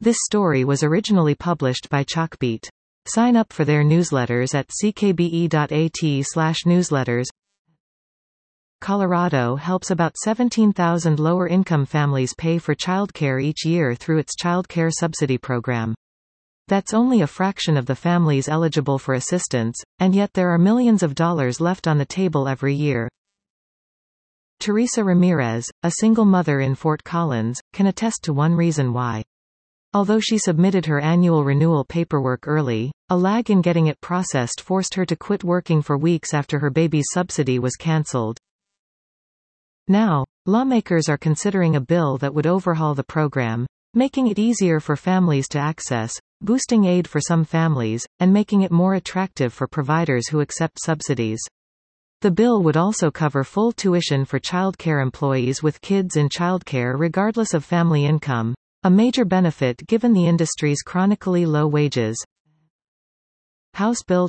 This story was originally published by Chalkbeat. Sign up for their newsletters at ckbe.at/newsletters. Colorado helps about 17,000 lower-income families pay for childcare each year through its Child Care Subsidy Program. That's only a fraction of the families eligible for assistance, and yet there are millions of dollars left on the table every year. Teresa Ramirez, a single mother in Fort Collins, can attest to one reason why. Although she submitted her annual renewal paperwork early, a lag in getting it processed forced her to quit working for weeks after her baby's subsidy was canceled. Now, lawmakers are considering a bill that would overhaul the program, making it easier for families to access, boosting aid for some families, and making it more attractive for providers who accept subsidies. The bill would also cover full tuition for childcare employees with kids in childcare regardless of family income, a major benefit given the industry's chronically low wages. House Bill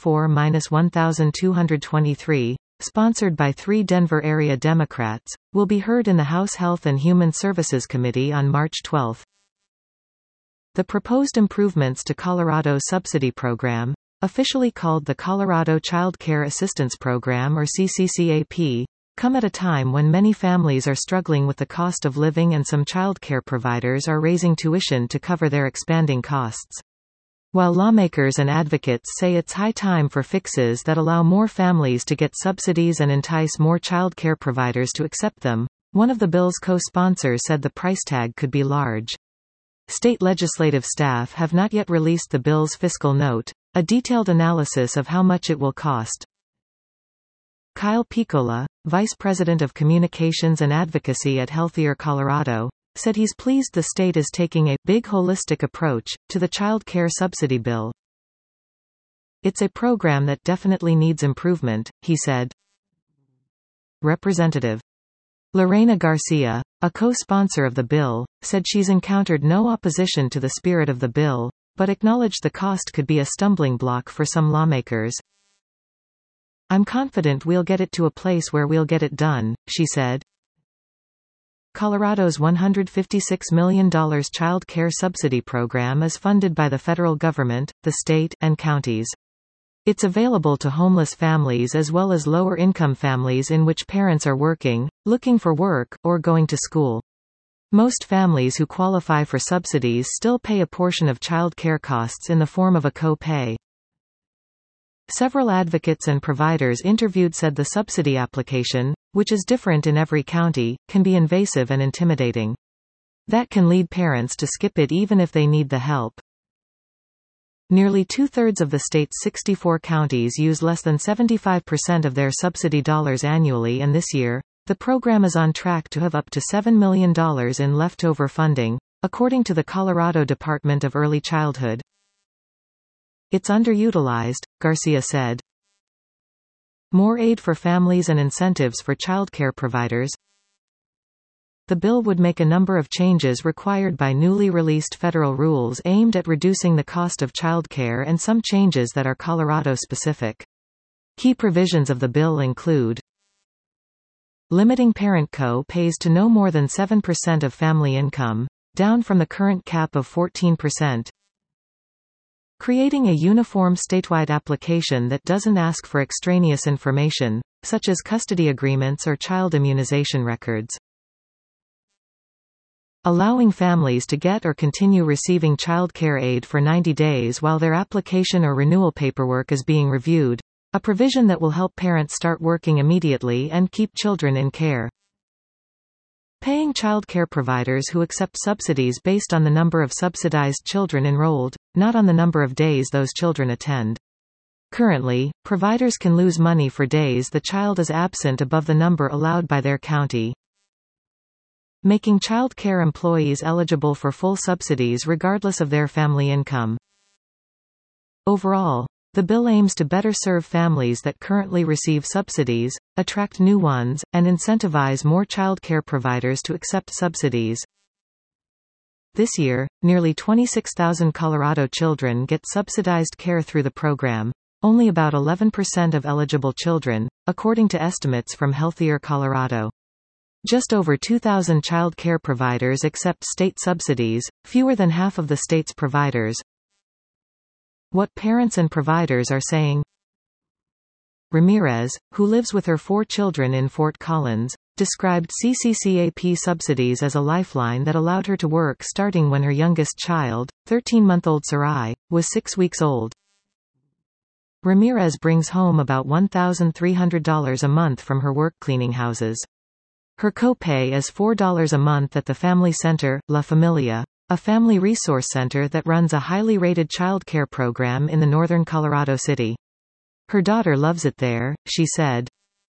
24-1223, sponsored by 3 Denver area Democrats, will be heard in the House Health and Human Services Committee on March 12. The proposed improvements to Colorado's subsidy program, officially called the Colorado Child Care Assistance Program or CCCAP, come at a time when many families are struggling with the cost of living and some child care providers are raising tuition to cover their expanding costs. While lawmakers and advocates say it's high time for fixes that allow more families to get subsidies and entice more child care providers to accept them, one of the bill's co-sponsors said the price tag could be large. State legislative staff have not yet released the bill's fiscal note, a detailed analysis of how much it will cost. Kyle Piccola, Vice President of Communications and Advocacy at Healthier Colorado, said he's pleased the state is taking a big holistic approach to the child care subsidy bill. It's a program that definitely needs improvement, he said. Representative Lorena Garcia, a co-sponsor of the bill, said she's encountered no opposition to the spirit of the bill, but acknowledged the cost could be a stumbling block for some lawmakers. I'm confident we'll get it to a place where we'll get it done, she said. Colorado's $156 million child care subsidy program is funded by the federal government, the state, and counties. It's available to homeless families as well as lower-income families in which parents are working, looking for work, or going to school. Most families who qualify for subsidies still pay a portion of child care costs in the form of a co-pay. Several advocates and providers interviewed said the subsidy application, which is different in every county, can be invasive and intimidating. That can lead parents to skip it even if they need the help. Nearly two-thirds of the state's 64 counties use less than 75% of their subsidy dollars annually, and this year, the program is on track to have up to $7 million in leftover funding, according to the Colorado Department of Early Childhood. It's underutilized, Garcia said. More aid for families and incentives for childcare providers. The bill would make a number of changes required by newly released federal rules aimed at reducing the cost of childcare and some changes that are Colorado-specific. Key provisions of the bill include limiting parent co-pays to no more than 7% of family income, down from the current cap of 14%. Creating a uniform statewide application that doesn't ask for extraneous information, such as custody agreements or child immunization records. Allowing families to get or continue receiving child care aid for 90 days while their application or renewal paperwork is being reviewed, a provision that will help parents start working immediately and keep children in care. Paying child care providers who accept subsidies based on the number of subsidized children enrolled, not on the number of days those children attend. Currently, providers can lose money for days the child is absent above the number allowed by their county. Making child care employees eligible for full subsidies regardless of their family income. Overall, the bill aims to better serve families that currently receive subsidies, attract new ones, and incentivize more child care providers to accept subsidies. This year, nearly 26,000 Colorado children get subsidized care through the program, only about 11% of eligible children, according to estimates from Healthier Colorado. Just over 2,000 child care providers accept state subsidies, fewer than half of the state's providers. What parents and providers are saying. Ramirez, who lives with her 4 children in Fort Collins, described CCCAP subsidies as a lifeline that allowed her to work starting when her youngest child, 13-month-old Sarai, was 6 weeks old. Ramirez brings home about $1,300 a month from her work cleaning houses. Her copay is $4 a month at the Family Center, La Familia, a family resource center that runs a highly rated child care program in the northern Colorado City. Her daughter loves it there, she said.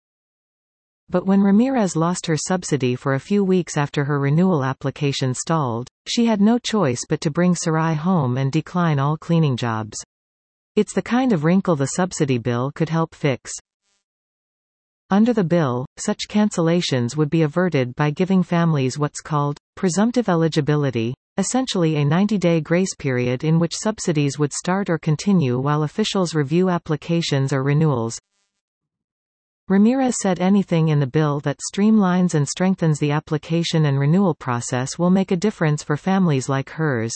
But when Ramirez lost her subsidy for a few weeks after her renewal application stalled, she had no choice but to bring Sarai home and decline all cleaning jobs. It's the kind of wrinkle the subsidy bill could help fix. Under the bill, such cancellations would be averted by giving families what's called presumptive eligibility, essentially a 90-day grace period in which subsidies would start or continue while officials review applications or renewals. Ramirez said anything in the bill that streamlines and strengthens the application and renewal process will make a difference for families like hers.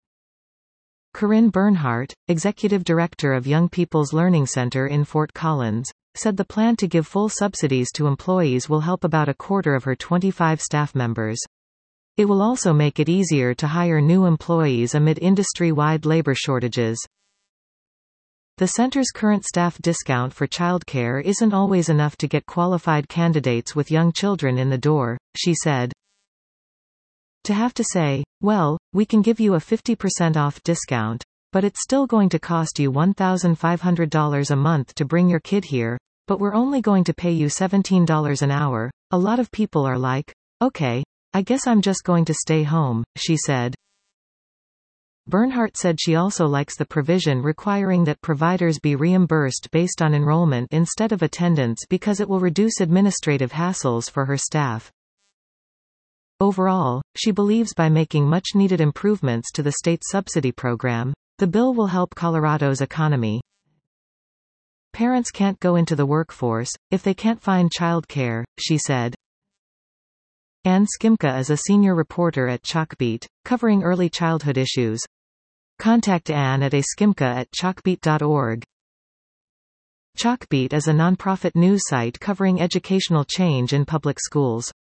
Corinne Bernhardt, executive director of Young People's Learning Center in Fort Collins, said the plan to give full subsidies to employees will help about a quarter of her 25 staff members. It will also make it easier to hire new employees amid industry-wide labor shortages. The center's current staff discount for childcare isn't always enough to get qualified candidates with young children in the door, she said. To have to say, well, we can give you a 50% off discount, but it's still going to cost you $1,500 a month to bring your kid here, but we're only going to pay you $17 an hour. A lot of people are like, okay, I guess I'm just going to stay home, she said. Bernhardt said she also likes the provision requiring that providers be reimbursed based on enrollment instead of attendance because it will reduce administrative hassles for her staff. Overall, she believes by making much-needed improvements to the state's subsidy program, the bill will help Colorado's economy. Parents can't go into the workforce if they can't find child care, she said. Ann Skimka is a senior reporter at Chalkbeat, covering early childhood issues. Contact Ann at askimka@chalkbeat.org. Chalkbeat is a nonprofit news site covering educational change in public schools.